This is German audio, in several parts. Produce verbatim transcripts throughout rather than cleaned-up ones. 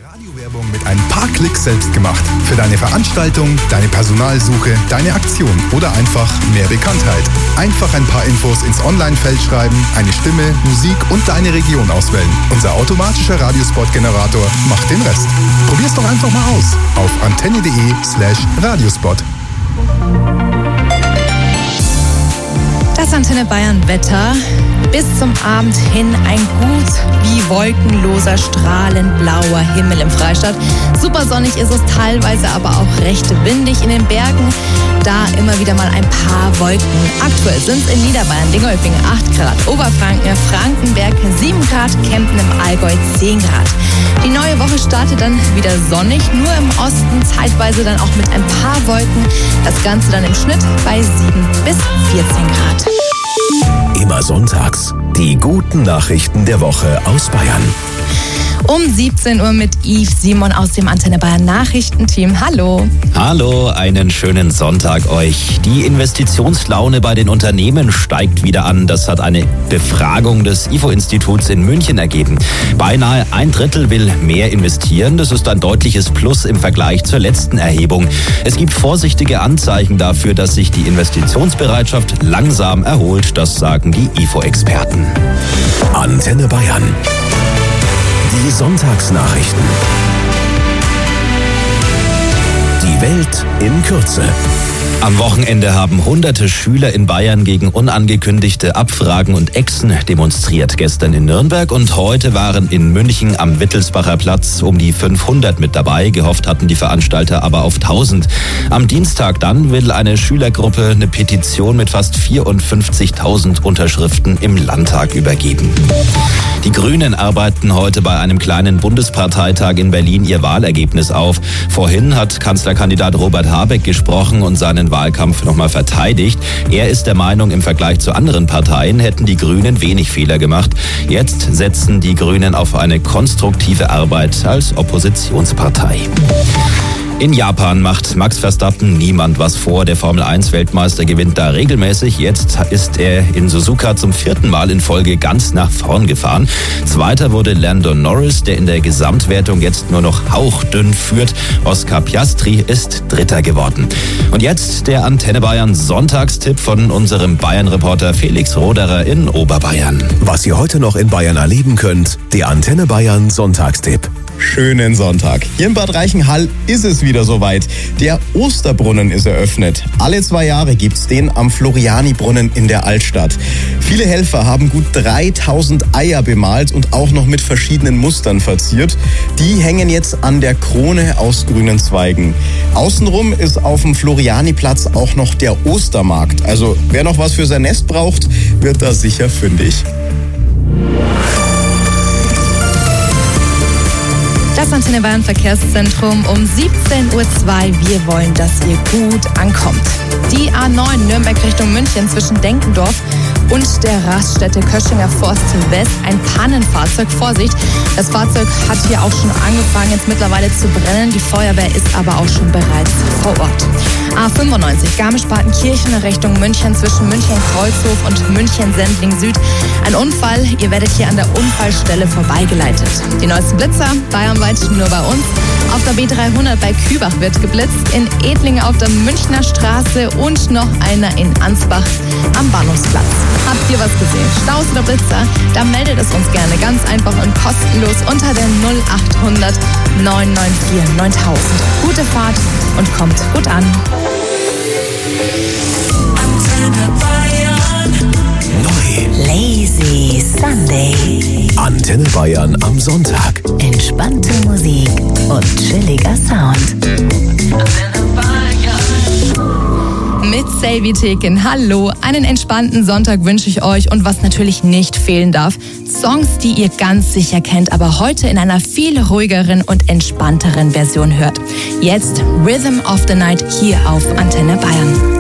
Radiowerbung mit ein paar Klicks selbst gemacht. Für deine Veranstaltung, deine Personalsuche, deine Aktion oder einfach mehr Bekanntheit. Einfach ein paar Infos ins Online-Feld schreiben, eine Stimme, Musik und deine Region auswählen. Unser automatischer Radiospot-Generator macht den Rest. Probier's doch einfach mal aus auf antenne.de slash Radiospot. Das Antenne Bayern Wetter. Bis zum Abend hin ein gut wie wolkenloser, strahlend blauer Himmel im Freistaat. Super sonnig ist es teilweise, aber auch recht windig in den Bergen. Da immer wieder mal ein paar Wolken. Aktuell sind es in Niederbayern, Dingolfing acht Grad, Oberfranken, Frankenberg sieben Grad, Kempten im Allgäu zehn Grad. Die neue Woche startet dann wieder sonnig, nur im Osten zeitweise dann auch mit ein paar Wolken. Das Ganze dann im Schnitt bei sieben bis vierzehn Grad. Immer sonntags die guten Nachrichten der Woche aus Bayern. Um siebzehn Uhr mit Yves Simon aus dem Antenne Bayern Nachrichtenteam. Hallo. Hallo, einen schönen Sonntag euch. Die Investitionslaune bei den Unternehmen steigt wieder an. Das hat eine Befragung des I F O-Instituts in München ergeben. Beinahe ein Drittel will mehr investieren. Das ist ein deutliches Plus im Vergleich zur letzten Erhebung. Es gibt vorsichtige Anzeichen dafür, dass sich die Investitionsbereitschaft langsam erholt. Das sagen die I F O-Experten. Antenne Bayern. Die Sonntagsnachrichten. Die Welt in Kürze. Am Wochenende haben hunderte Schüler in Bayern gegen unangekündigte Abfragen und Exen demonstriert. Gestern in Nürnberg und heute waren in München am Wittelsbacher Platz um die fünfhundert mit dabei. Gehofft hatten die Veranstalter aber auf tausend. Am Dienstag dann will eine Schülergruppe eine Petition mit fast vierundfünfzigtausend Unterschriften im Landtag übergeben. Die Grünen arbeiten heute bei einem kleinen Bundesparteitag in Berlin ihr Wahlergebnis auf. Vorhin hat Kanzlerkandidat Robert Habeck gesprochen und seinen Wahlkampf nochmal verteidigt. Er ist der Meinung, im Vergleich zu anderen Parteien hätten die Grünen wenig Fehler gemacht. Jetzt setzen die Grünen auf eine konstruktive Arbeit als Oppositionspartei. In Japan macht Max Verstappen niemand was vor. Der Formel eins Weltmeister gewinnt da regelmäßig. Jetzt ist er in Suzuka zum vierten Mal in Folge ganz nach vorn gefahren. Zweiter wurde Lando Norris, der in der Gesamtwertung jetzt nur noch hauchdünn führt. Oscar Piastri ist Dritter geworden. Und jetzt der Antenne Bayern Sonntagstipp von unserem Bayern-Reporter Felix Roderer in Oberbayern. Was ihr heute noch in Bayern erleben könnt, der Antenne Bayern Sonntagstipp. Schönen Sonntag. Hier in Bad Reichenhall ist es wieder soweit. Der Osterbrunnen ist eröffnet. Alle zwei Jahre gibt's den am Floriani-Brunnen in der Altstadt. Viele Helfer haben gut dreitausend Eier bemalt und auch noch mit verschiedenen Mustern verziert. Die hängen jetzt an der Krone aus grünen Zweigen. Außenrum ist auf dem Floriani-Platz auch noch der Ostermarkt. Also wer noch was für sein Nest braucht, wird da sicher fündig. Das Antenne Bayern Verkehrszentrum um siebzehn Uhr zwei. Wir wollen, dass ihr gut ankommt. Die A neun Nürnberg Richtung München zwischen Denkendorf und der Raststätte Köschinger Forst West ein Pannenfahrzeug. Vorsicht, das Fahrzeug hat hier auch schon angefangen, jetzt mittlerweile zu brennen. Die Feuerwehr ist aber auch schon bereits vor Ort. A fünfundneunzig Garmisch-Partenkirchen Richtung München zwischen München-Kreuzhof und München-Sendling Süd. Ein Unfall, ihr werdet hier an der Unfallstelle vorbeigeleitet. Die neuesten Blitzer, bayernweit nur bei uns. Auf der B dreihundert bei Kübach wird geblitzt, in Edlingen auf der Münchner Straße und noch einer in Ansbach am Bahnhofsplatz. Habt ihr was gesehen? Staus oder Blitzer? Dann meldet es uns gerne ganz einfach und kostenlos unter der null achthundert neun neun vier neuntausend. Gute Fahrt und kommt gut an. Neu. Lazy Sunday. Antenne Bayern am Sonntag. Entspannte Musik und chilliger Sound. Mit Selvi Tekin. Hallo, einen entspannten Sonntag wünsche ich euch und was natürlich nicht fehlen darf, Songs, die ihr ganz sicher kennt, aber heute in einer viel ruhigeren und entspannteren Version hört. Jetzt Rhythm of the Night hier auf Antenne Bayern.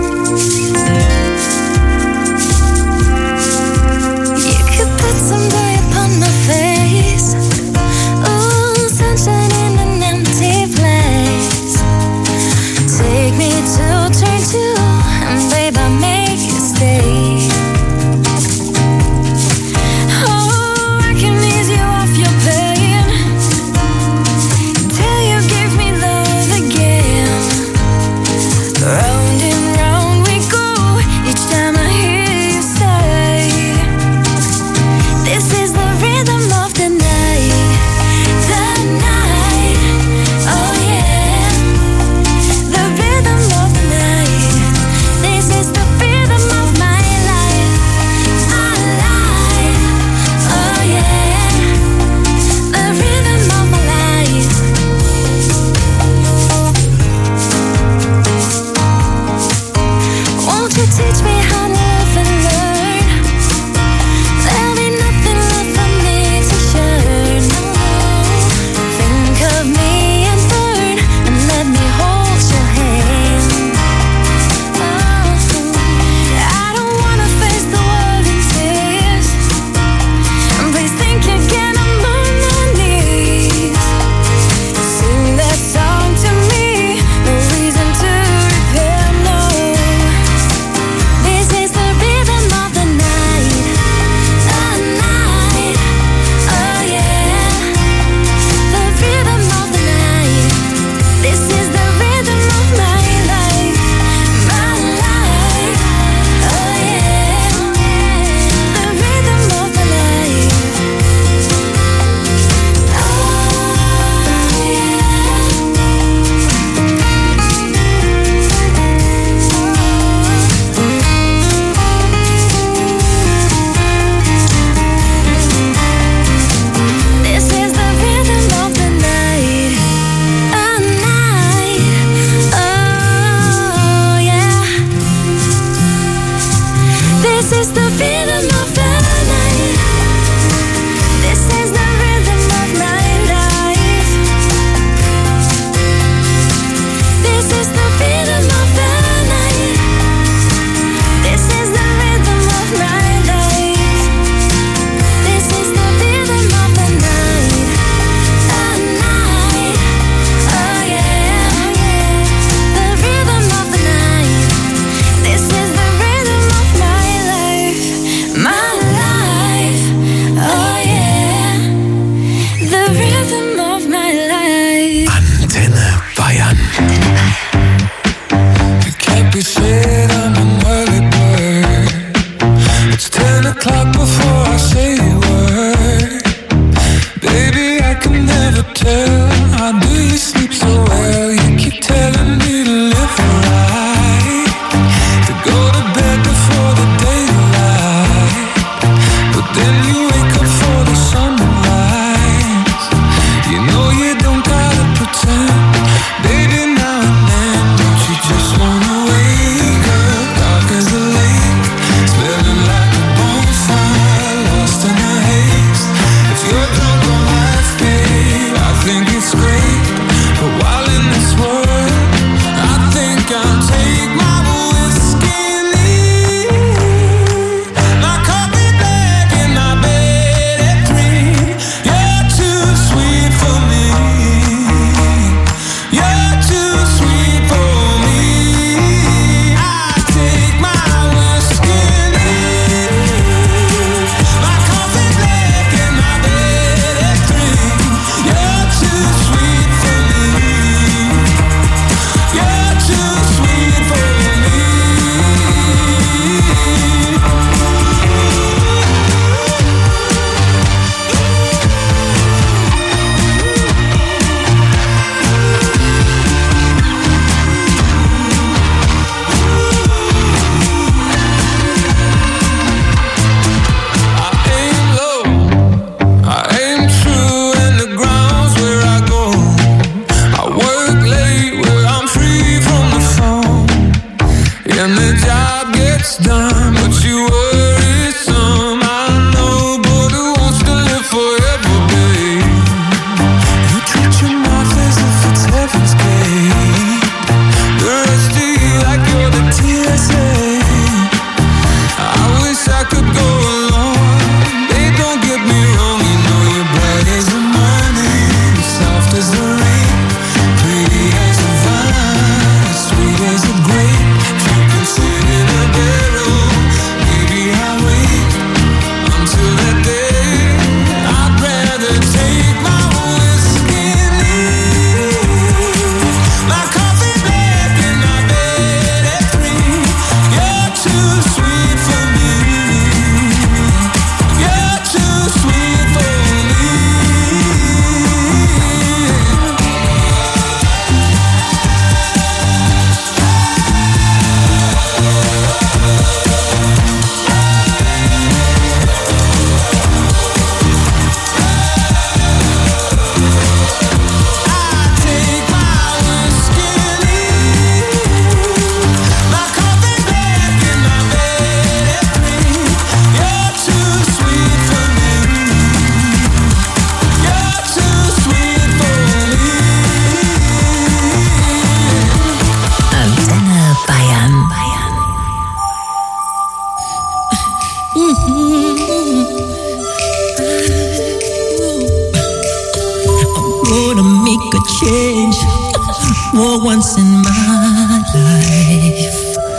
for once in my life.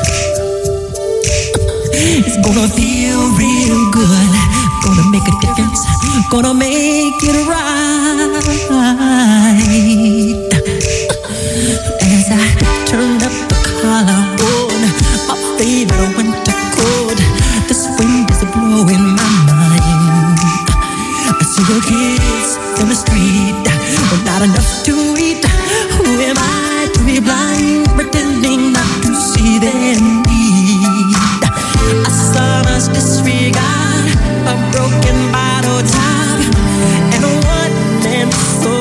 It's gonna feel real good, gonna make a difference, gonna make it right. As I turn up the collar on my favorite winter coat, this wind is blowing my mind. I see the kids in the street, but not enough to eat. Who am I to be blind, pretending not to see their need? A son's disregard, a broken bottle top, and a one-man soul.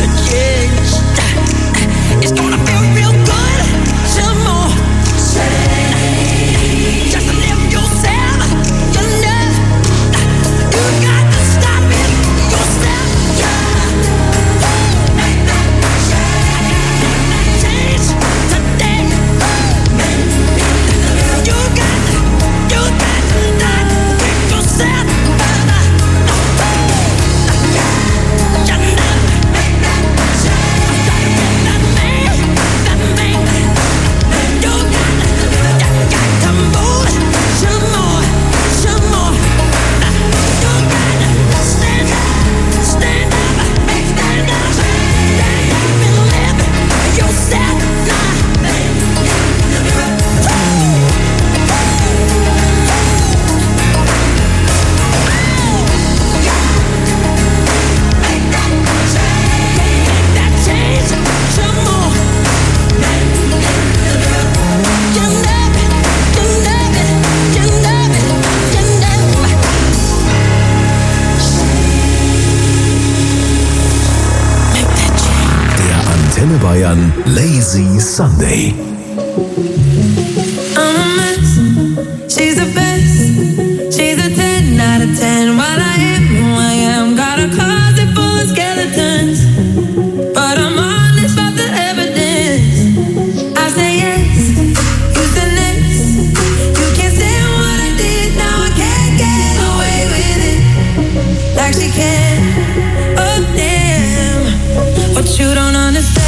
Antenne Bayern Lazy Sunday. I'm a mess, she's the best. She's a ten out of ten. While I am who I am, got a closet full of skeletons, but I'm honest about the evidence. I say yes, you say next. You can't stand what I did, now I can't get away with it like she can. Oh damn, what you don't understand.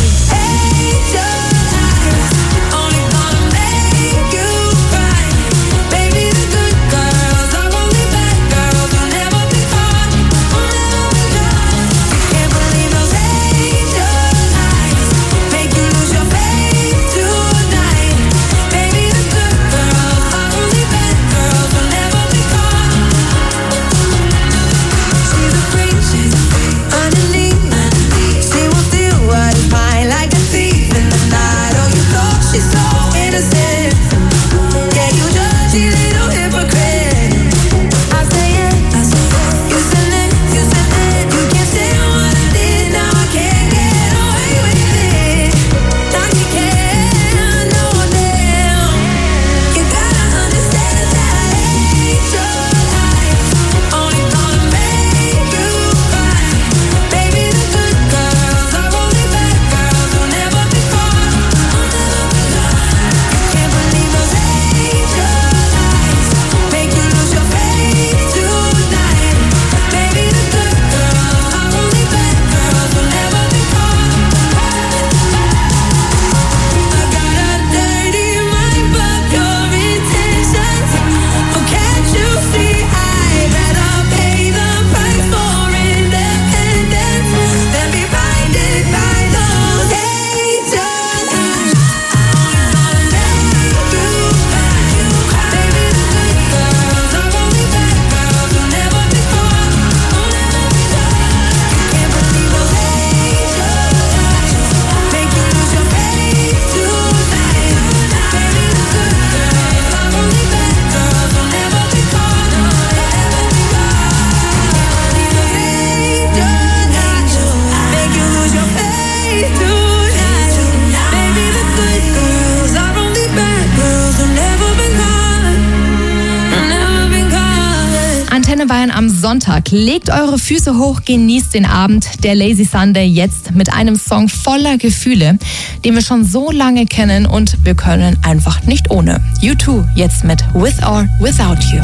Bayern am Sonntag. Legt eure Füße hoch, genießt den Abend. Der Lazy Sunday jetzt mit einem Song voller Gefühle, den wir schon so lange kennen und wir können einfach nicht ohne. U zwei jetzt mit With or Without You.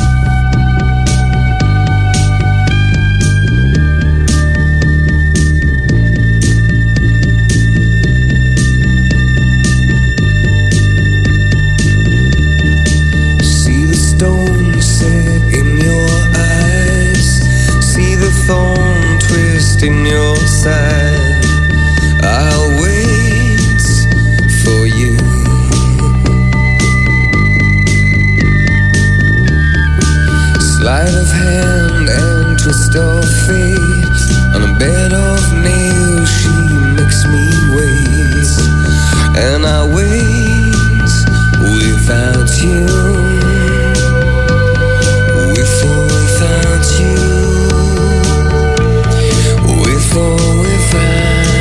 Thorn twist in your side. I'll wait for you. Sleight of hand and twist of fate. On a bed of nails she makes me wait. And I wait without you. With or without you. With or without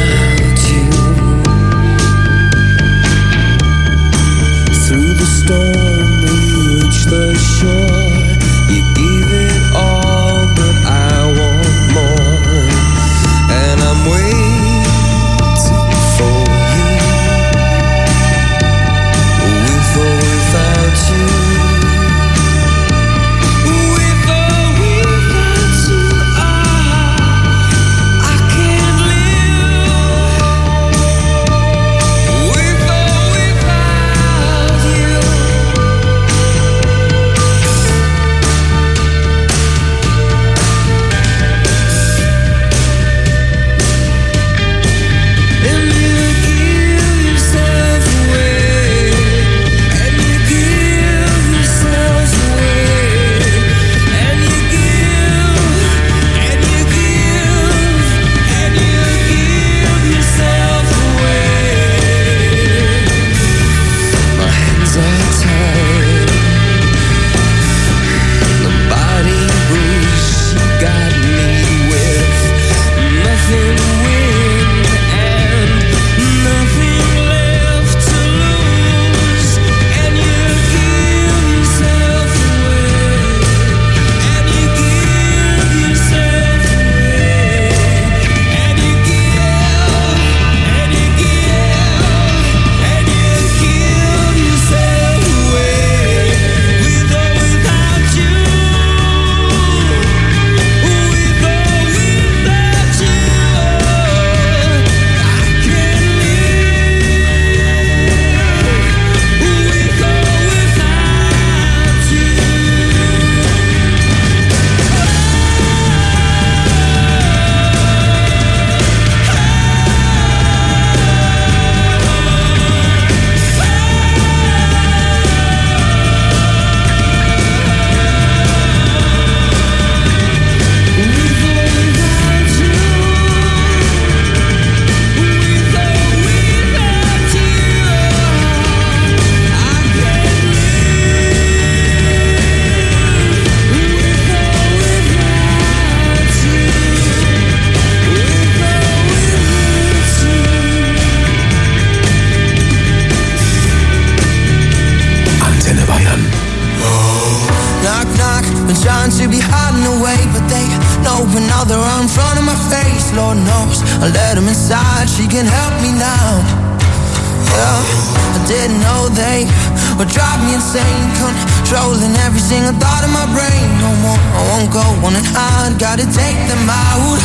knows I let him inside, she can help me now. Yeah, I didn't know they would drive me insane, controlling every single thought in my brain. No more, I won't go on and hide, gotta take them out.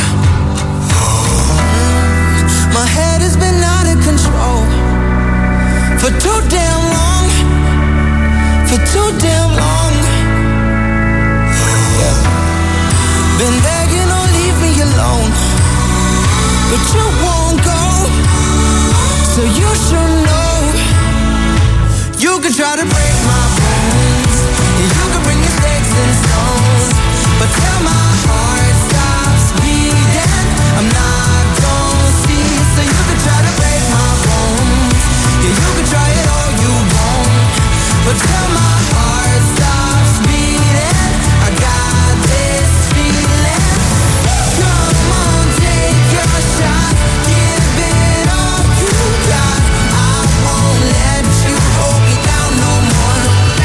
My head has been out of control for too damn long, for too damn long. Yeah. Been begging, oh leave me alone, but you won't go. So you should know, you can try to break my bones, and you can bring your sticks and stones, but till my heart stops beating, I'm not gonna see. So you can try to break my bones, yeah, you can try it all you want, but till my heart stops beating, I got this feeling. Come on, take your shot, give it all you got. I won't let you hold me down no more.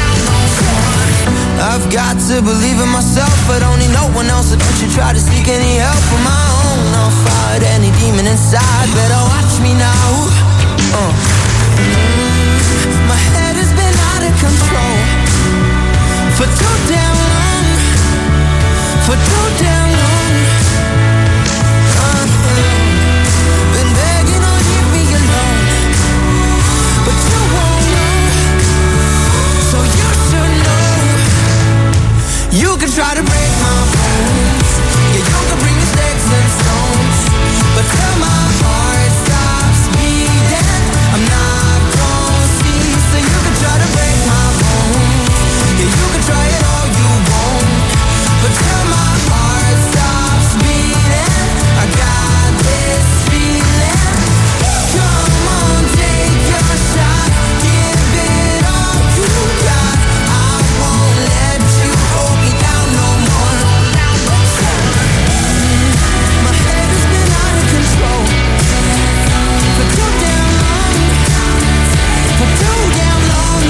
I've got to believe in myself, but only no one else. So don't you try to seek any help of my own. I'll fight any demon inside, better watch me now. uh. My head has been out of control for too damn long, for too damn long. uh. Been begging, oh leave me alone, but you won't know. So you should know, you can try to break my bones, yeah, you can bring your sticks and stones, but till my heart stops beating, I'm not gonna see. So you can try to break my bones, yeah, you can try it all you want, but till my heart stops beating, I got this feeling. Come on, take your shot, give it all you got. I won't let you hold me down no more. My head has been out of control for too damn long, for too damn long.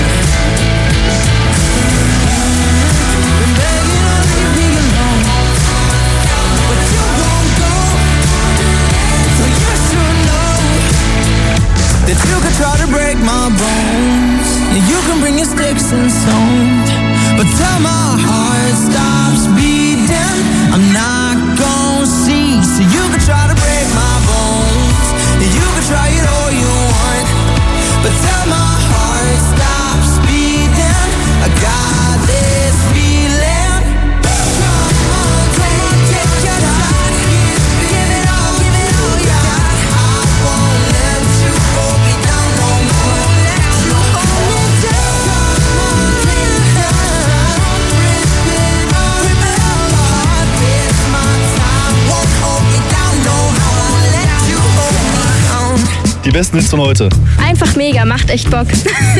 Been begging, oh leave me alone, but you won't go. So you should know that you can try to break my bones, and you can bring your sticks and stones, but till my heart stops beating, I'm not gonna see. So you can try to break my bones, and you can try it all you want, but till my heart stops beating, I got this feeling. Come on, take, take your shot, give it all, give it all you got. I won't let you hold me down no more. Let you hold me down. Come on, take your shot, rip it all, rip it all apart. It's my time, won't hold me down no more. Let you hold me down. Die besten Hits von heute. Einfach mega, macht echt Bock.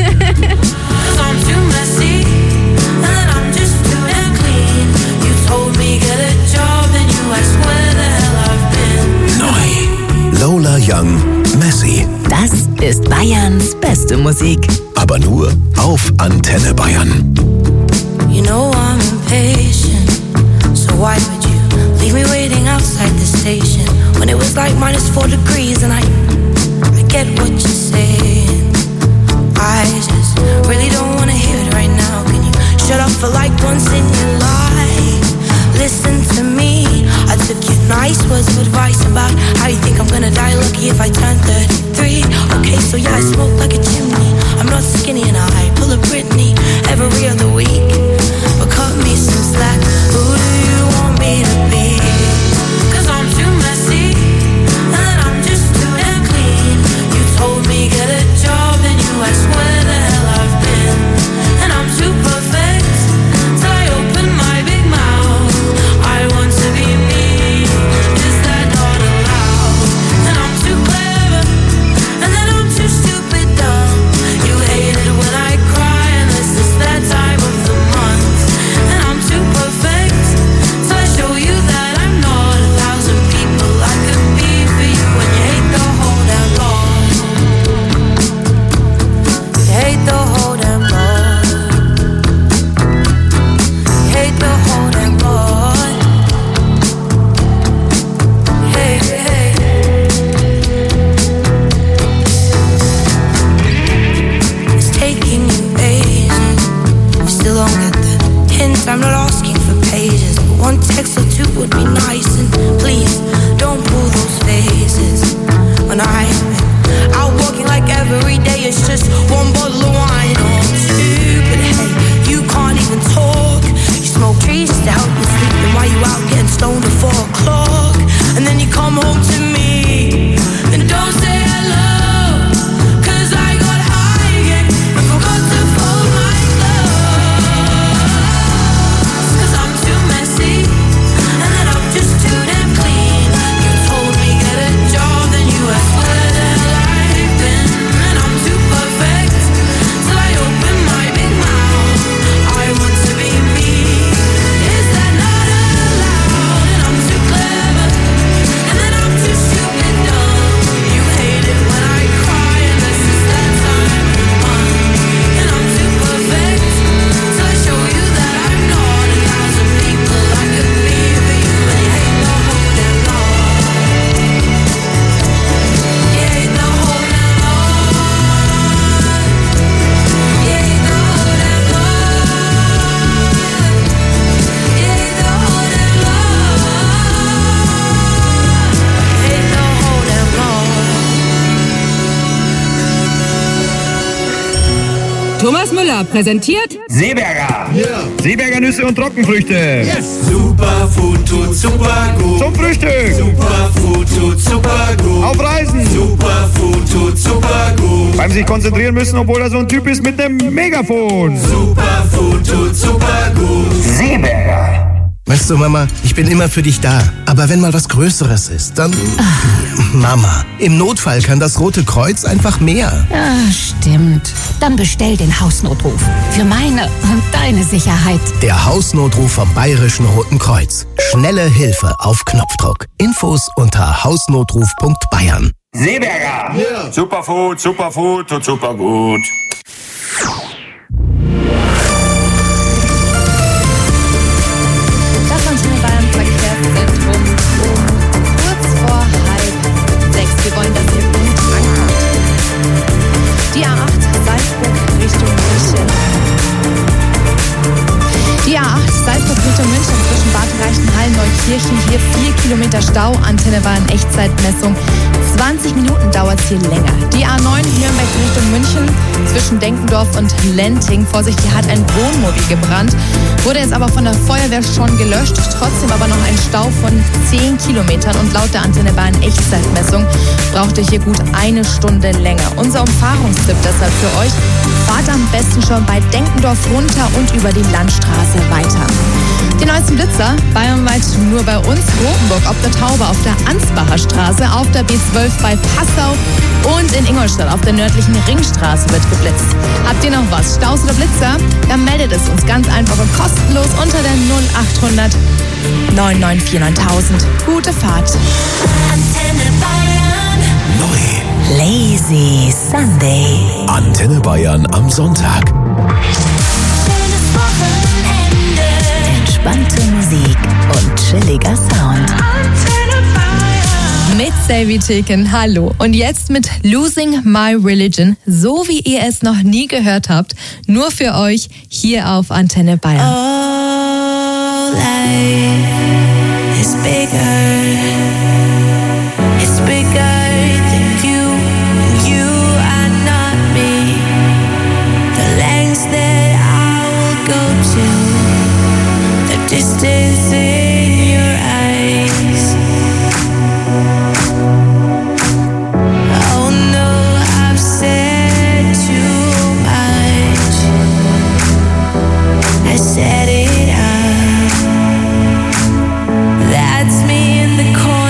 Lola Young, Messy. Das ist Bayerns beste Musik. Aber nur auf Antenne Bayern. You know I'm impatient, so why would you leave me waiting outside the station when it was like minus four degrees and I, I get what you're saying. I just really don't wanna hear it right now. Can you shut up for like once in your life? Listen to me, I took your nice words of advice about how you think I'm gonna die lucky if I turn thirty-three. Okay, so yeah, I smoke like a chimney, I'm not skinny and I pull a Britney every other week. But cut me some slack, who do you want me to be? Cause I'm too messy, and I'm just too damn clean. You told me get a job, and you asked where the hell I've been. And I'm too perfect, till I open my big mouth. I want to be me, is that not allowed? And I'm too clever, and then I'm too stupid dumb. You hate it when I cry, and this is that time of the month. And I'm too perfect. Thomas Müller präsentiert Seeberger. Ja. Seeberger Nüsse und Trockenfrüchte. Yes. Superfood tut super gut. Zum Frühstück. Superfood tut super gut. Auf Reisen. Superfood tut super gut. Beim sich konzentrieren müssen, obwohl er so ein Typ ist mit einem Megafon. Superfood tut super gut. Seeberger. Weißt du, Mama, ich bin immer für dich da. Aber wenn mal was Größeres ist, dann... Ach. Mama, im Notfall kann das Rote Kreuz einfach mehr. Ja, stimmt. Dann bestell den Hausnotruf. Für meine und deine Sicherheit. Der Hausnotruf vom Bayerischen Roten Kreuz. Schnelle Hilfe auf Knopfdruck. Infos unter hausnotruf punkt bayern. Seeberger. Ja. Superfood, Superfood, tut super gut. Wir wollen, dass ihr gut ankommt. Die A acht Salzburg Richtung München. Die A acht Salzburg Richtung München zwischen Bad Reichenhall, Neukirchen. Hier vier Kilometer Stau. Antenne war in Echtzeitmessung. zwanzig Minuten dauert es hier länger. Die A neun Nürnberg Richtung München zwischen Denkendorf und Lenting. Vorsicht, hier hat ein Wohnmobil gebrannt. Wurde jetzt aber von der Feuerwehr schon gelöscht. Trotzdem aber noch ein Stau von zehn Kilometern. Und laut der Antenne war in Echtzeitmessung braucht ihr hier gut eine Stunde länger. Unser Umfahrungstipp deshalb für euch: fahrt am besten schon bei Denkendorf runter und über die Landstraße weiter. Die neuesten Blitzer bayernweit nur bei uns. Rotenburg ob der Taube auf der Ansbacher Straße, auf der B zwölf bei Passau und in Ingolstadt auf der nördlichen Ringstraße wird geblitzt. Habt ihr noch was? Staus oder Blitzer? Dann meldet es uns ganz einfach und kostenlos unter der null achthundert neun neun vier neuntausend. Gute Fahrt. Antenne Bayern. Neu. Lazy Sunday. Antenne Bayern am Sonntag. Schönes Wochenende. Entspannte Musik und chilliger Sound. Antenne Bayern. Mit Savvy Chicken, hallo. Und jetzt mit Losing My Religion, so wie ihr es noch nie gehört habt, nur für euch hier auf Antenne Bayern. All life is bigger. It's bigger than you. You are not me. The lengths that I will go to. The distance in your eyes. Oh no, I've said too much. I said it out. That's me in the corner.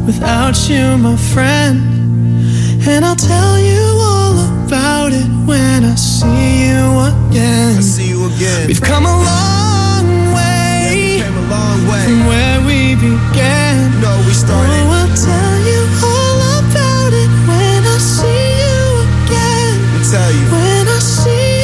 without you, my friend. And I'll tell you all about it when I see you again. I see you again. We've come a long way, yeah, we came a long way from where we began. No, we started. Oh, I'll tell you all about it when I see you again. I'll tell you. When I see you again.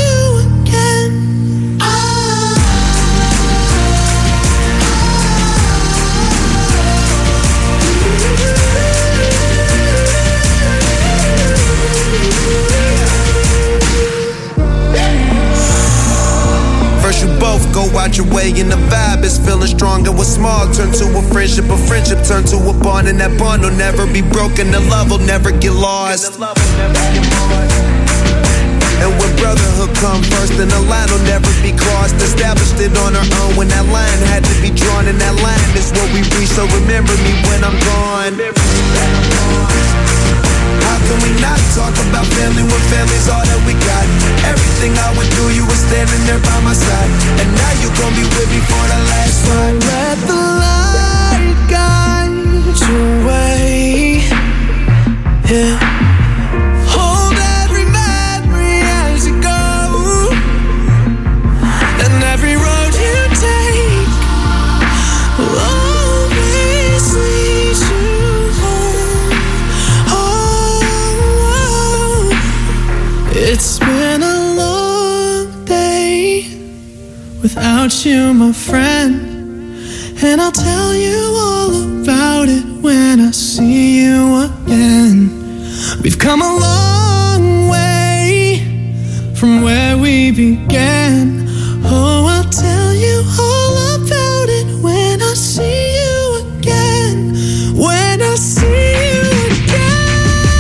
First you both go out your way and the vibe is feeling strong. And what's small turn to a friendship, a friendship turn to a bond. And that bond will never be broken, the love will never get lost. And when brotherhood come first, then the line will never be crossed. Established it on our own when that line had to be drawn. And that line is what we reach, so remember me when I'm gone. How can we not talk about family when family's all that we got? Everything I went through, you were standing there by my side. And now you gon' be with me for the last ride. Let the light guide your way. Yeah. Hold every memory as you go. And every road you take will always lead you home. Oh, it's been a long day without you, my friend. And I'll tell you all about it when I see you again. We've come a long way from where we began. Oh, I'll tell you all about it when I see you again. When I see you again.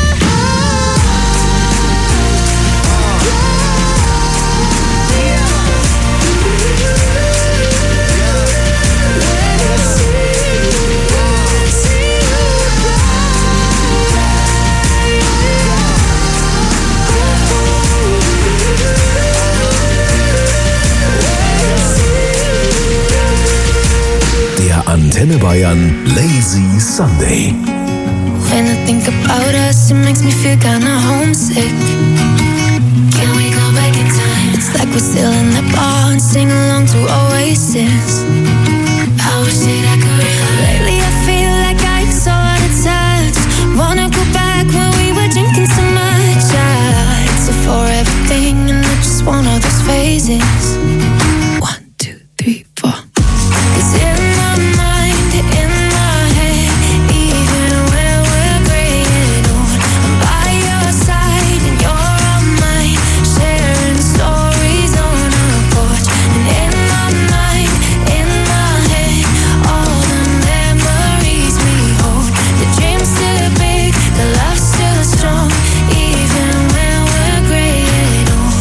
Antenne Bayern Lazy Sunday. When I think about us, it makes me feel kinda homesick. Can we go back in time? It's like we're still in the bar and sing along to Oasis. I wish that I could. Lately I feel like I'm so out of touch. Wanna go back when we were drinking so much. I so for everything and not just one of those phases. One, two, three, four. 'Cause in my mind, in my head, even when we're graying old, I'm by your side and you're on mine, sharing stories on our porch. And in my mind, in my head, all the memories we hold. The dream's still big, the love's still strong, even when we're graying old.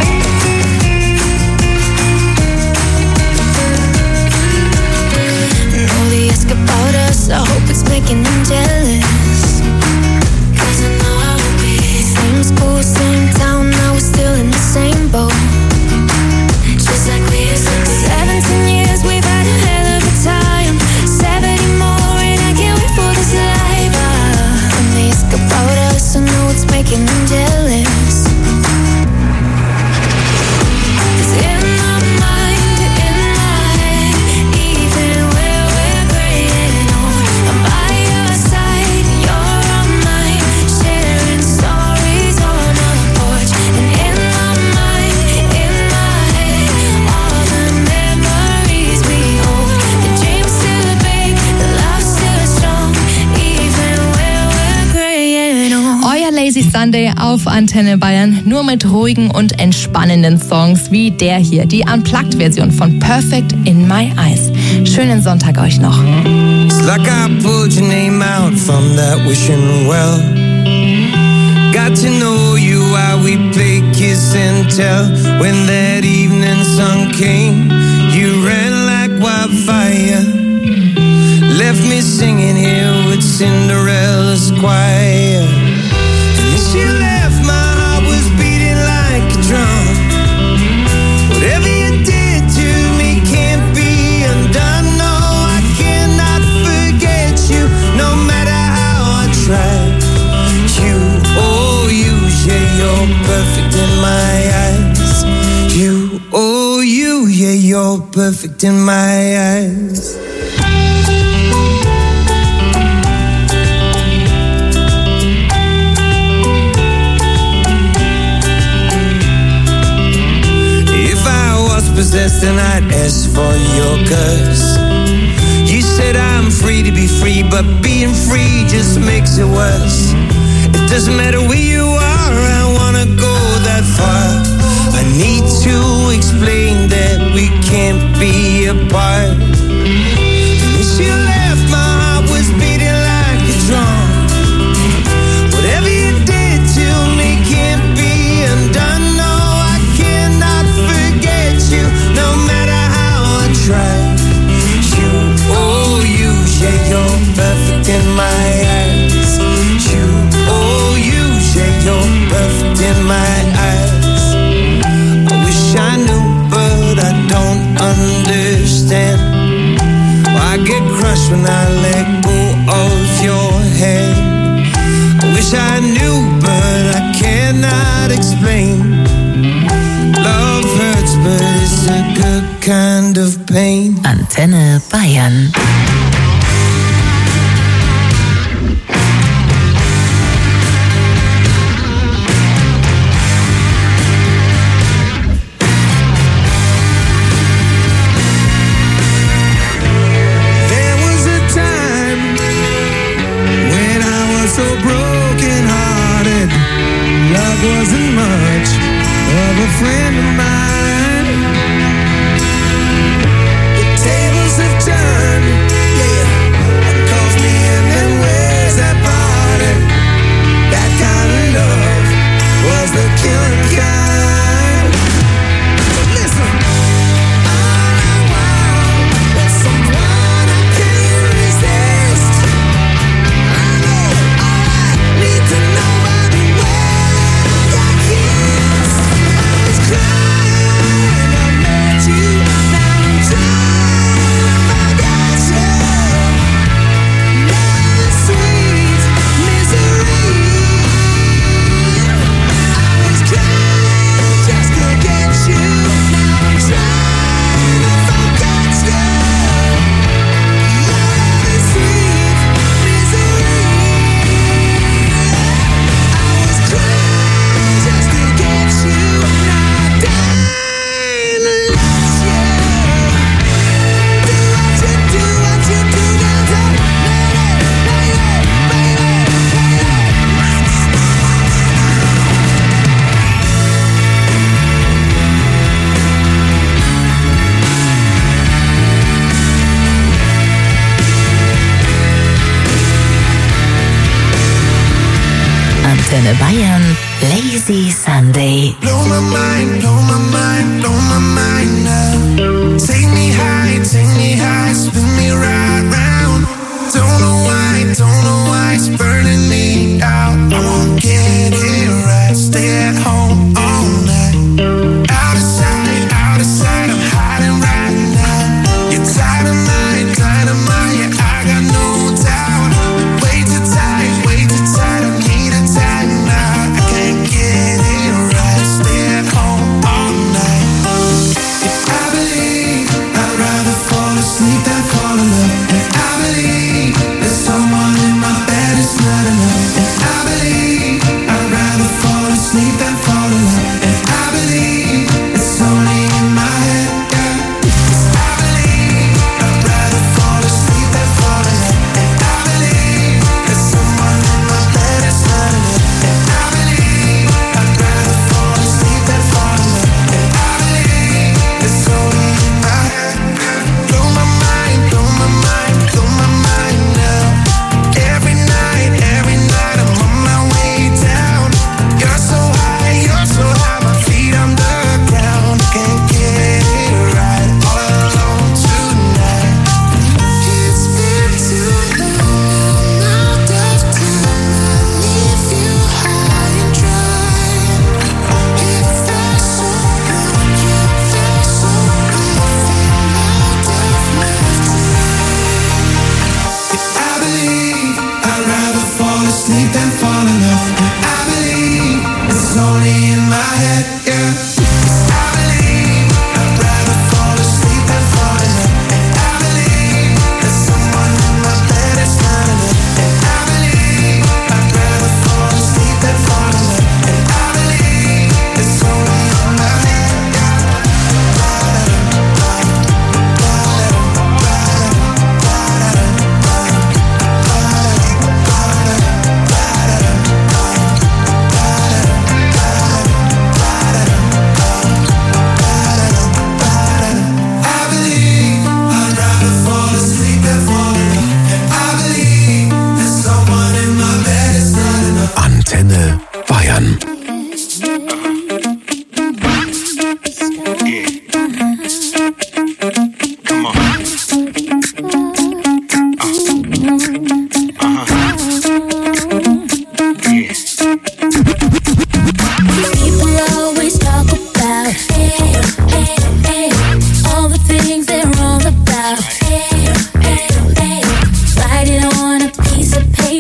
And all they ask about us, I hope it's making them jealous. 'Cause I know I will be. Same school, same town, now we're still in the same boat. Just like we used to be. Seventeen years, we've had a hell of a time. Seventy more, and I can't wait for this life. Ah, and they ask about us, I know it's making them jealous. 'Cause in my mind, in my head, even when we're graying old, I'm by your side, you're on mine, sharing stories on our porch. And in my mind, in my head, all the memories we hold. The dream's still big, the love's still strong, even when we're graying old. Euer Lazy Sunday auf Antenne Bayern, nur mit ruhigen und entspannenden Songs wie der hier, die Unplugged-Version von Perfect in My Eyes. Schönen Sonntag euch noch. It's like I pulled your name out from that wishing well. Got to know you while we played kiss and tell. When that evening sun came, you ran like wildfire. Left me singing here with Cinderella's choir. And as you left, my heart was beating like a drum. Whatever you did to me can't be undone. No, I cannot forget you, no matter perfect in my eyes. If I was possessed, then I'd ask for your curse. You said I'm free to be free, but being free just makes it worse. It doesn't matter where you are, I wanna go that far. I need to explain that we can't be apart. When you left, my heart was beating like a drum. Whatever you did to me can't be undone. No, I cannot forget you, no matter how I try. You, oh you, yeah, you're perfect in my eyes. You, oh you, yeah, you're perfect in my eyes. I knew, but I don't understand why I get crushed when I let go of your hand. I wish I knew, but I cannot explain. Love hurts, but it's a good kind of pain. Antenne Bayern. Wasn't much of a friend of mine. The tables have turned, yeah. What calls me in and where's that party? That kind of love was the killing kind. But listen, all I want was someone I can't resist. I know all I need to know. Antenne Bayern, Lazy Sunday. Blow my mind, blow my mind, blow my mind now. Take me high, take me high, spin me right round. Don't know why, don't know why it's burning me out. I won't get it right, stay at home all night. Out of sight, out of sight, I'm hiding right now. You're dynamite, dynamite, yeah, I got no doubt. Way too tight, way too tight, I need a time now. I can't get it right, stay at home all night. Yeah, I believe I'd rather fall asleep than fall in love. And I believe there's someone in my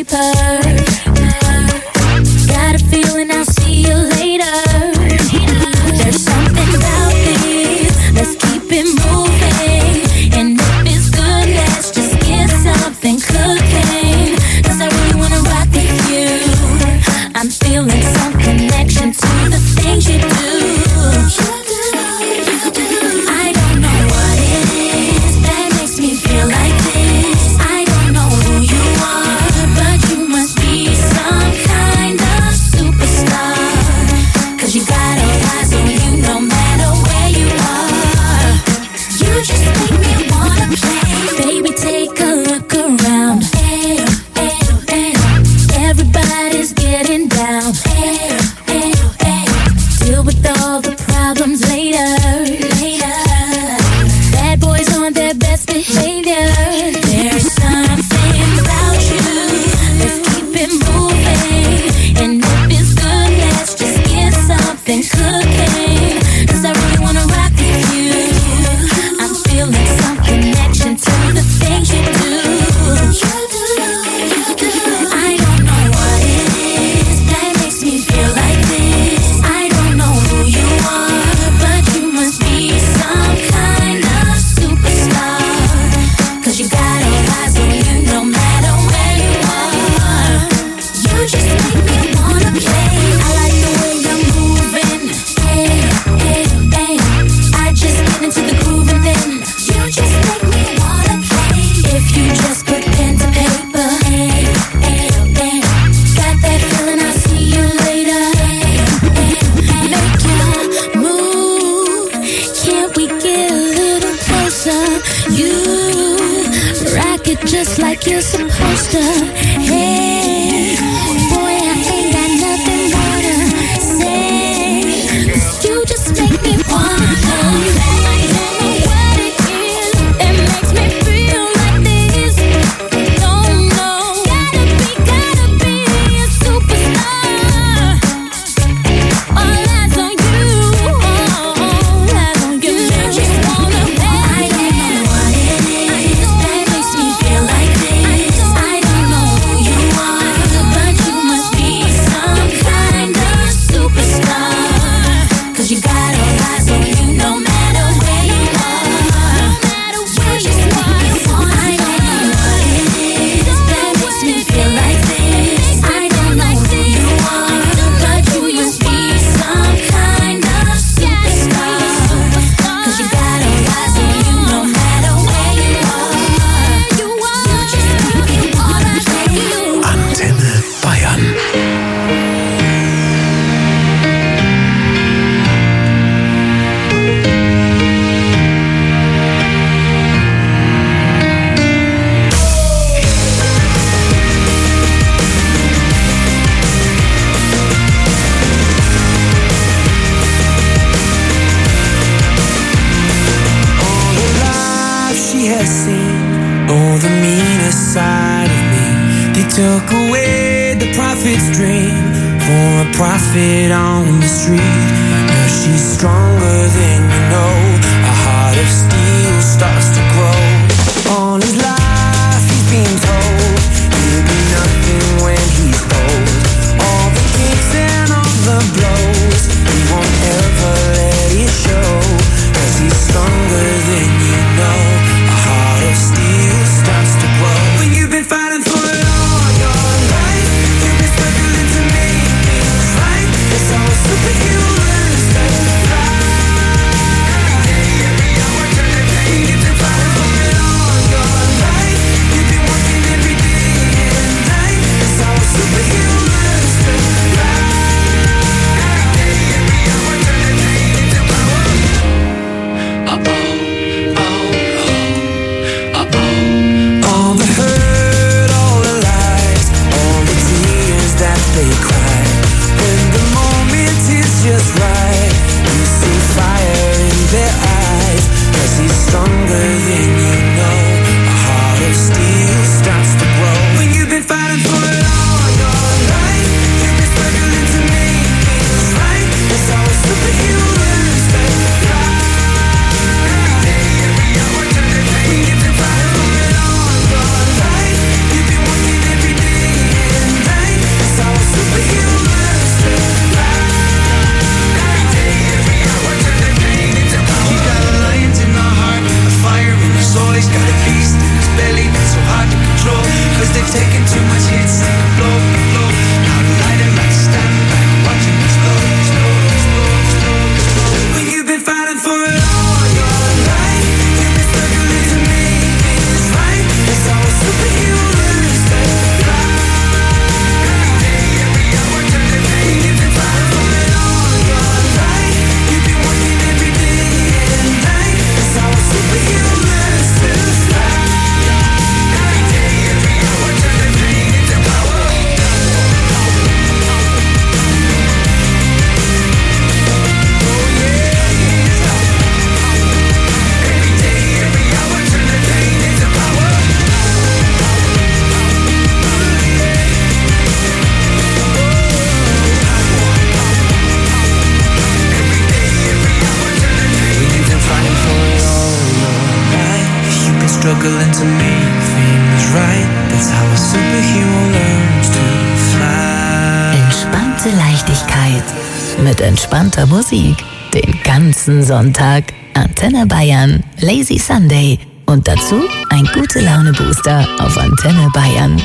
paper. Got a feeling I'll see you later. There's something about this, let's keep it moving. And if it's good, let's just get something cooking. Cause I really wanna rock with you. I'm feeling some connection to the things you do. I don't know what it is that makes me feel like this. I don't know who you are, but you must be some kind of superstar. Cause you got all eyes on you no matter where you are. You just make me wanna play. Baby, take a look around. Hey, hey, hey. Everybody's getting down. Hey, hey, hey. Deal with all the problems later. Later. Bad boys on their best behavior. There's something about you. Let's keep it moving. And if it's good, let's just get something cooking. Cause I really wanna rock with you. I'm feeling some connection to the things you do. I don't know what it is that makes me feel like this. I don't know who you are, but you must be some kind of superstar. Cause you got all eyes on you no matter where you are. You just make me wanna play. I like the way you're moving. Hey, hey, hey. I just get into the groove and then you just make me wanna play. If you just put pen to paper. Hey, hey, hey. Got that feeling I'll see you later. Hey, hey, make your move. Can't we get a little closer? You rock it just like you're supposed to. Hey, boy, I ain't got nothing more to say. 'Cause you just make me wanna play. I don't know what it is that makes me feel like this. No, no, gotta be, gotta be a superstar. All eyes on you, all eyes on you. You just wanna play. I don't know what it is that makes me feel like this. I don't know who you are, but you must be some kind of superstar. Cause you got all eyes on you no matter where you are. No matter where you are. I don't know what it is that makes me feel like this. I don't know who you are, but you must be some kind of superstar. Cause you got all eyes on you no matter where you are. You just make me wanna play. Antenne Bayern. All the lies she has seen, oh, the meanest side of me. They took away the prophet's dream for a prophet on the street. Now she's stronger than you know. A heart of steel starts to grow. All his life he's been told he'll be nothing when he's old. All the kicks and all the blows, he won't ever let it show. Cause he's stronger than you know. A heart of steel starts to grow. When you've been fighting for it all your life, you've been struggling to make things right. It's all a superhuman strength to fly. Every day, every hour, turn the pain into fire. gute Leichtigkeit mit entspannter Musik. Den ganzen Sonntag Antenne Bayern, Lazy Sunday und dazu ein Gute-Laune-Booster auf Antenne Bayern.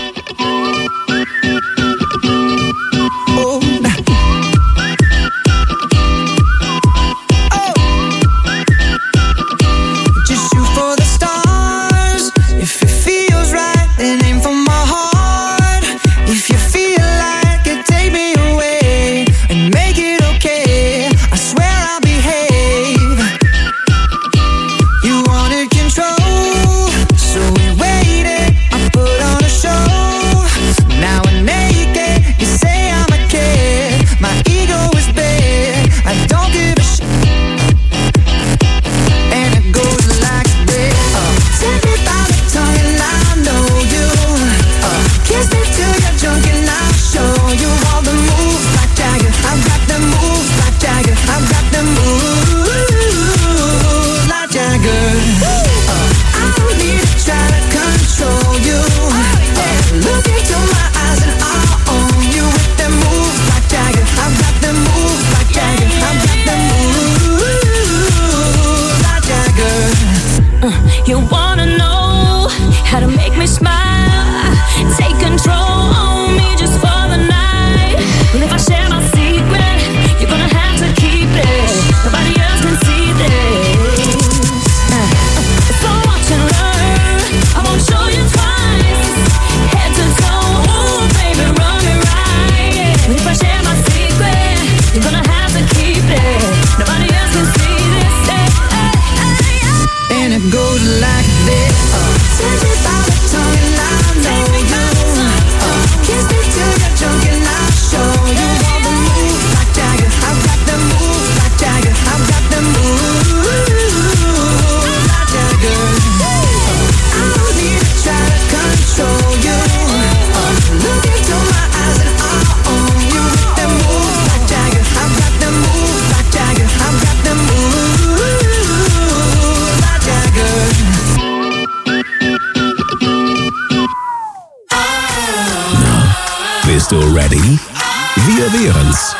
Bist du ready? Wir wären's.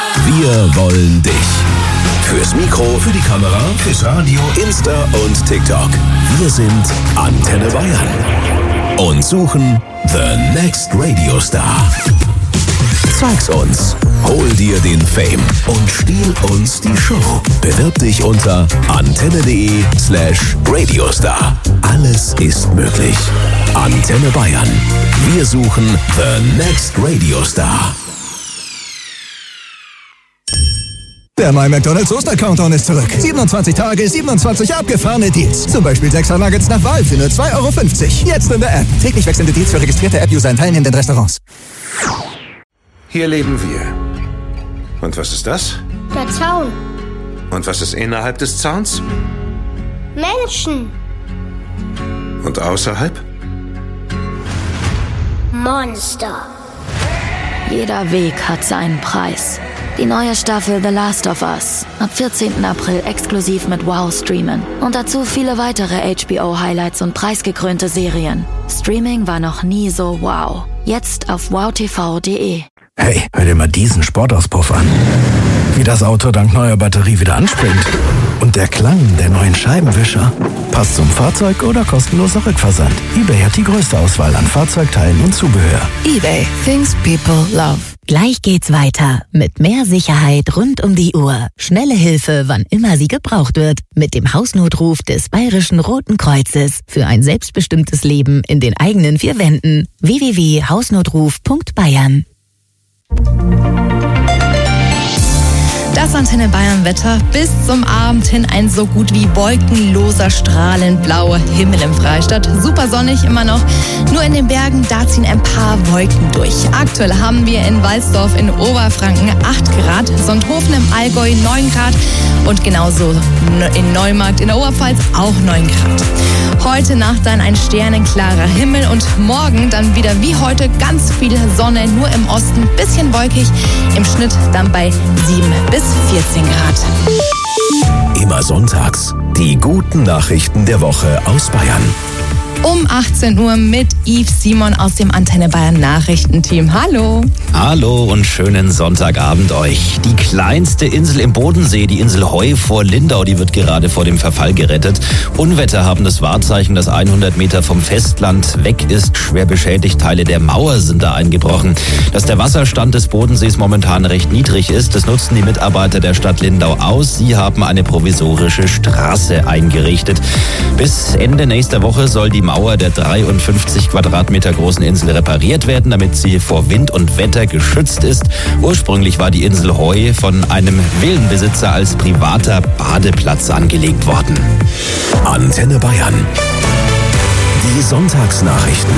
Wir wollen dich. Fürs Mikro, für die Kamera, fürs Radio, Insta und TikTok. Wir sind Antenne Bayern und suchen The Next Radio Star. Zeig's uns, hol dir den Fame und stiehl uns die Show. Bewirb dich unter antenne.de slash Radiostar. Alles ist möglich. Antenne Bayern. Wir suchen The Next Radio Star. Der My McDonald's Oster-Countdown ist zurück. siebenundzwanzig Tage, siebenundzwanzig abgefahrene Deals. Zum Beispiel sechser Nuggets nach Wahl für nur zwei Euro fünfzig. Jetzt in der App. Täglich wechselnde Deals für registrierte App-User in teilnehmenden Restaurants. Hier leben wir. Und was ist das? Der Zaun. Und was ist innerhalb des Zauns? Menschen. Und außerhalb? Monster. Jeder Weg hat seinen Preis. Die neue Staffel The Last of Us. Ab vierzehnten April exklusiv mit Wow streamen. Und dazu viele weitere H B O-Highlights und preisgekrönte Serien. Streaming war noch nie so wow. Jetzt auf wow t v punkt d e. Hey, hör dir mal diesen Sportauspuff an. Wie das Auto dank neuer Batterie wieder anspringt. Und der Klang der neuen Scheibenwischer. Passt zum Fahrzeug oder kostenloser Rückversand. eBay hat die größte Auswahl an Fahrzeugteilen und Zubehör. eBay. Things people love. Gleich geht's weiter mit mehr Sicherheit rund um die Uhr. Schnelle Hilfe, wann immer sie gebraucht wird. Mit dem Hausnotruf des Bayerischen Roten Kreuzes. Für ein selbstbestimmtes Leben in den eigenen vier Wänden. w w w punkt hausnotruf punkt bayern. Das Antenne Bayern Wetter. Bis zum Abend hin ein so gut wie wolkenloser, strahlend blauer Himmel im Freistaat. Super sonnig immer noch. Nur in den Bergen, da ziehen ein paar Wolken durch. Aktuell haben wir in Walsdorf in Oberfranken acht Grad, Sonthofen im Allgäu neun Grad und genauso in Neumarkt in der Oberpfalz auch neun Grad. Heute Nacht dann ein sternenklarer Himmel und morgen dann wieder wie heute ganz viel Sonne, nur im Osten bisschen wolkig, im Schnitt dann bei sieben bis vierzehn Grad. Immer sonntags die guten Nachrichten der Woche aus Bayern. um achtzehn Uhr mit Yves Simon aus dem Antenne Bayern Nachrichtenteam. Hallo. Hallo und schönen Sonntagabend euch. Die kleinste Insel im Bodensee, die Insel Heu vor Lindau, die wird gerade vor dem Verfall gerettet. Unwetter haben das Wahrzeichen, das hundert Meter vom Festland weg ist, schwer beschädigt. Teile der Mauer sind da eingebrochen. Dass der Wasserstand des Bodensees momentan recht niedrig ist, das nutzen die Mitarbeiter der Stadt Lindau aus. Sie haben eine provisorische Straße eingerichtet. Bis Ende nächster Woche soll die Mauer der dreiundfünfzig Quadratmeter großen Insel repariert werden, damit sie vor Wind und Wetter geschützt ist. Ursprünglich war die Insel Heu von einem Villenbesitzer als privater Badeplatz angelegt worden. Antenne Bayern. Die Sonntagsnachrichten.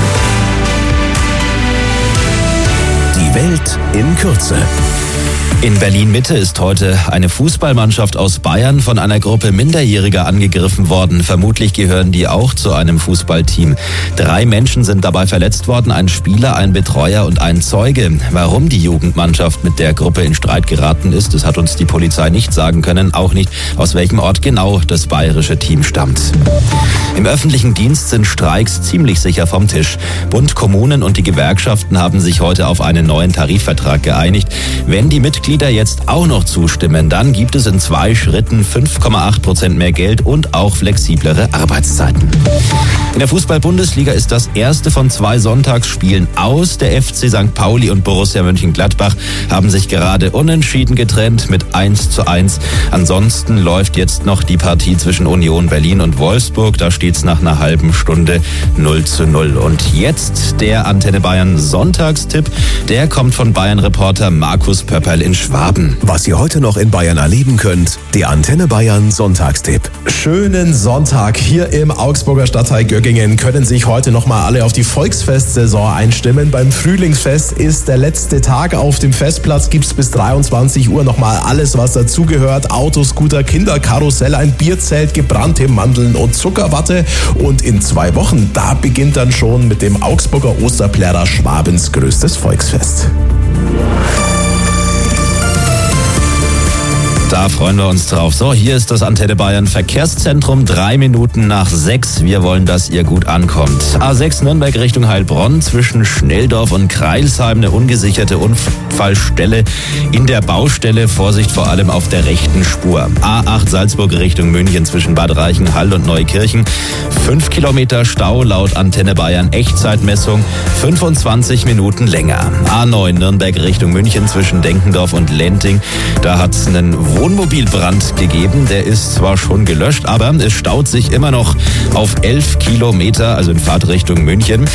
Die Welt in Kürze. In Berlin-Mitte ist heute eine Fußballmannschaft aus Bayern von einer Gruppe Minderjähriger angegriffen worden. Vermutlich gehören die auch zu einem Fußballteam. Drei Menschen sind dabei verletzt worden, ein Spieler, ein Betreuer und ein Zeuge. Warum die Jugendmannschaft mit der Gruppe in Streit geraten ist, das hat uns die Polizei nicht sagen können, auch nicht, aus welchem Ort genau das bayerische Team stammt. Im öffentlichen Dienst sind Streiks ziemlich sicher vom Tisch. Bund, Kommunen und die Gewerkschaften haben sich heute auf einen neuen Tarifvertrag geeinigt. Wenn die Mitglieder jetzt auch noch zustimmen, dann gibt es in zwei Schritten fünf Komma acht Prozent mehr Geld und auch flexiblere Arbeitszeiten. In der Fußball-Bundesliga ist das erste von zwei Sonntagsspielen aus. Der F C Sankt Pauli und Borussia Mönchengladbach haben sich gerade unentschieden getrennt mit eins zu eins. Ansonsten läuft jetzt noch die Partie zwischen Union Berlin und Wolfsburg. Da steht es nach einer halben Stunde null zu null. Und jetzt der Antenne Bayern Sonntagstipp. Der kommt von Bayern-Reporter Markus Pöpperl in Schwaben. Was ihr heute noch in Bayern erleben könnt, der Antenne Bayern Sonntagstipp. Schönen Sonntag. Hier im Augsburger Stadtteil Göggingen können sich heute nochmal alle auf die Volksfestsaison einstimmen. Beim Frühlingsfest ist der letzte Tag. Auf dem Festplatz gibt es bis dreiundzwanzig Uhr nochmal alles, was dazugehört. Autoscooter, Kinderkarussell, ein Bierzelt, gebrannte Mandeln und Zuckerwatte. Und in zwei Wochen, da beginnt dann schon mit dem Augsburger Osterplärrer Schwabens größtes Volksfest. Da freuen wir uns drauf. So, hier ist das Antenne Bayern Verkehrszentrum. Drei Minuten nach sechs. Wir wollen, dass ihr gut ankommt. A sechs Nürnberg Richtung Heilbronn zwischen Schnelldorf und Kreilsheim. Eine ungesicherte Unfallstelle in der Baustelle. Vorsicht vor allem auf der rechten Spur. A acht Salzburg Richtung München zwischen Bad Reichenhall und Neukirchen. Fünf Kilometer Stau laut Antenne Bayern Echtzeitmessung. fünfundzwanzig Minuten länger. A neun Nürnberg Richtung München zwischen Denkendorf und Lenting. Da hat es einen Wohnmobilbrand gegeben. Der ist zwar schon gelöscht, aber es staut sich immer noch auf elf Kilometer, also in Fahrtrichtung München.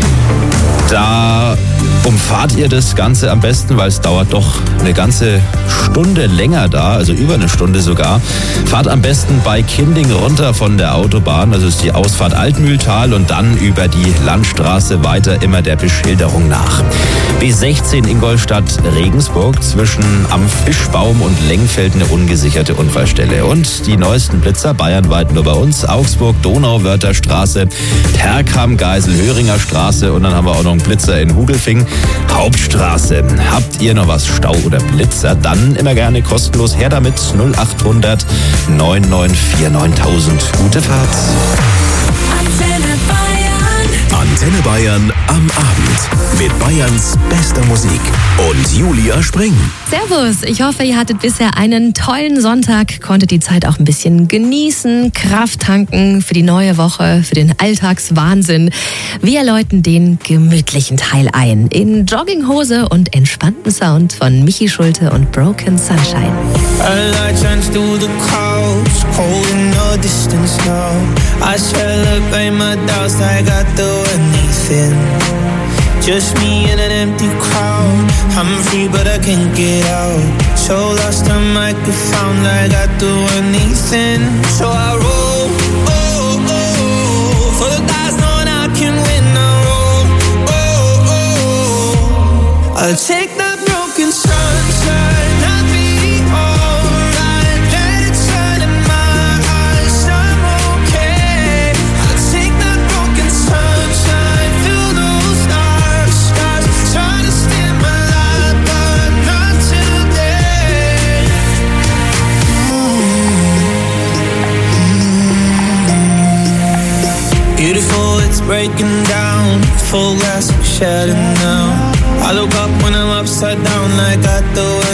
Da umfahrt ihr das Ganze am besten, weil es dauert doch eine ganze Stunde länger da, also über eine Stunde sogar. Fahrt am besten bei Kinding runter von der Autobahn, also ist die Ausfahrt Altmühltal und dann über die Landstraße weiter immer der Beschilderung nach. B sechzehn Ingolstadt-Regensburg zwischen am Fischbaum und Lengfeld eine ungesicherte Unfallstelle. Und die neuesten Blitzer bayernweit nur bei uns. Augsburg, Donauwörther-Straße, Terkham, Geisel-Höringer Straße und dann haben wir auch noch einen Blitzer in Hugelfing. Hauptstraße. Habt ihr noch was, Stau oder Blitzer? Dann immer gerne kostenlos her damit. null acht hundert neun neun vier neuntausend. Gute Fahrt. Antenne Bayern. Antenne Bayern am Abend. Mit Bayerns bester Musik. Und Julia Spring. Servus, ich hoffe, ihr hattet bisher einen tollen Sonntag, konntet die Zeit auch ein bisschen genießen, Kraft tanken für die neue Woche, für den Alltagswahnsinn. Wir läuten den gemütlichen Teil ein in Jogginghose und entspannten Sound von Michi Schulte und Broken Sunshine. A light shines through the clouds, cold in the distance now. I celebrate my doubts like I do anything. Just me in an empty crowd. I'm free but I can't get out. So lost I might be found like I do anything. So I roll, oh, oh, for the guys knowing I can win. I roll, oh, oh, I'll take that broken sunshine. I'll be alright. Let it shine in my eyes. I'm okay. I'll take that broken sunshine. Fill those dark skies. Try to steal my light, but not today. Mm-hmm. Beautiful, it's breaking down. Full glass of Shannon now. I look up when I'm upside down, I got the